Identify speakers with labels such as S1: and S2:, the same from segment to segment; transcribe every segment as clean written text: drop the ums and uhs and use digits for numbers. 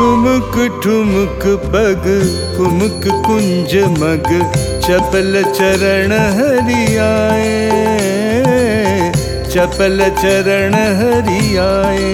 S1: ठुमक ठुमक पग कुमक कुंज मग चपल चरण हरि आए, चपल चरण हरि आए।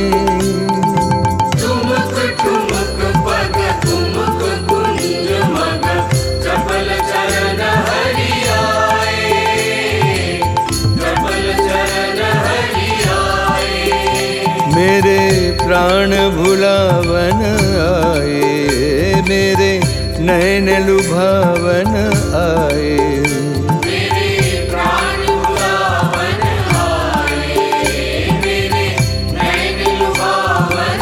S2: ठुमक ठुमक पग कुमक कुंज मग चपल चरण हरि आए, चपल चरण हरि आए।
S1: मेरे प्राण भुलावन आए, मेरे नयन लुभावन आए।
S2: मेरे प्राण भुलावन आए, मेरे नयन लुभावन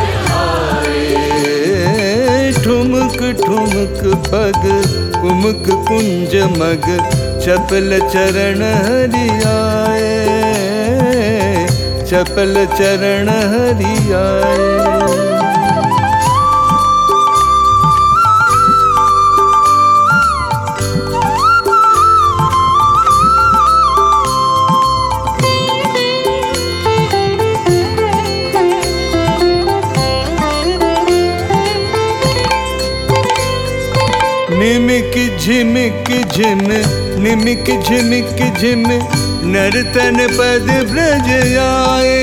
S2: आए।
S1: ठुमक ठुमक पग कुमक कुंज मग चपल चरण हरि आए, चपल चरण हरि आए। निमिक झिमिक झिम, निमिक झिमिक झिम नर्तन पद ब्रज आए,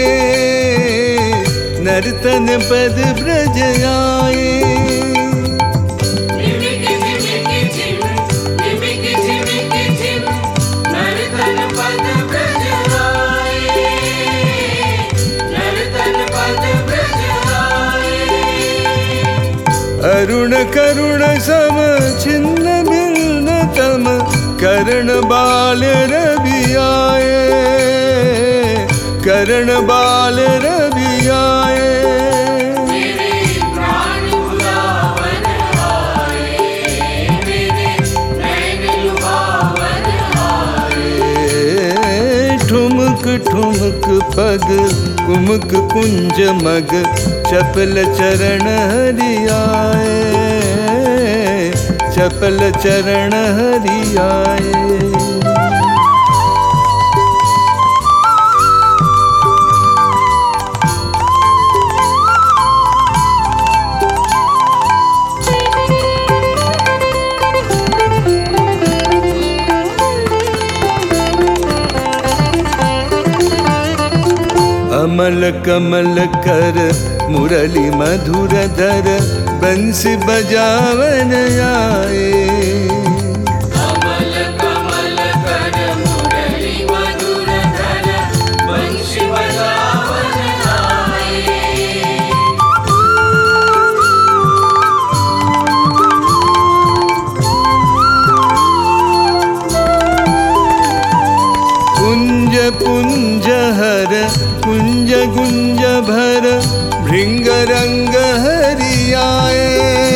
S1: नर्तन पद ब्रज आए।
S2: निमिक झिमिक झिम, निमिक झिमिक झिम नर्तन पद ब्रज आए, नर्तन पद ब्रज आए।
S1: अरुण करुण सम छिन्न भिन्न तम करण बाल रवि आए, करण बाल रवि आए।
S2: मेरे प्राण भुलावन आए, मेरे नयन लुभावन आए।
S1: ठुमक ठुमक पग कुमक कुंज मग चपल चरण हरि आए, चपल चरण हरि आए। अमल कमल कर मुरली मधुर धर बंसी बजावन आए।
S2: कमल कमल कर मुरली मधुर धर बंसी बजावन आए।
S1: कुंज पुंज हर कुंज गुंज भर भृंग रंग हरि आए,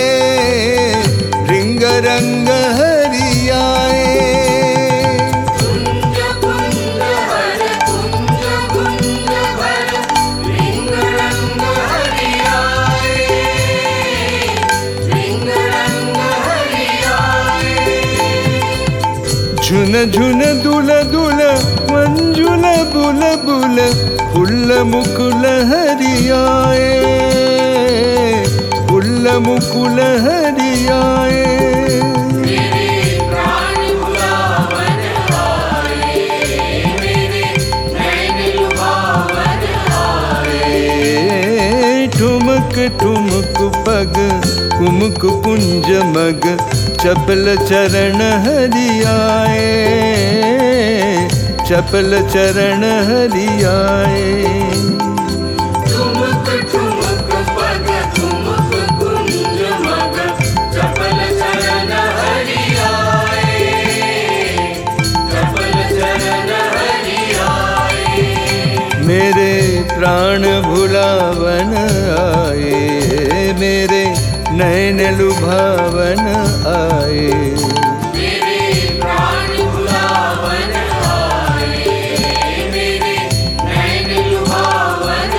S1: भृंग रंग हरि आए।
S2: कुंज कुंज हर कुंज कुंज भर भृंग रंग हरि आए, भृंग रंग हरि आए।
S1: झुन झुन दुल दुल मंजुल बुल बुल फुल्ल मुकुल हरि आए, फुल्ल मुकुल हरि आए।
S2: मेरे प्राण भुलावन आए, मेरे नयन लुभावन आए।
S1: ठुमक ठुमक पग कुमक कुंज मग चपल चरण हरि आए, चपल चरण हरि आए।
S2: ठुमक ठुमक पग कुमक कुंज मग चपल चरण हरि आए, चपल चरण हरि आए।
S1: मेरे प्राण भुलावन आए, मेरे नयन लुभावन आए।
S2: मेरे प्राण भुलावन आए, मेरे नयन लुभावन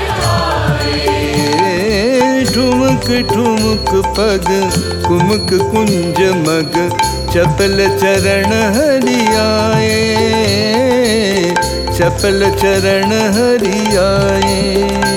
S2: आए।
S1: ठुमक ठुमक पग कुमक कुंज मग चपल चरण हरि आए, चपल चरण हरि आए।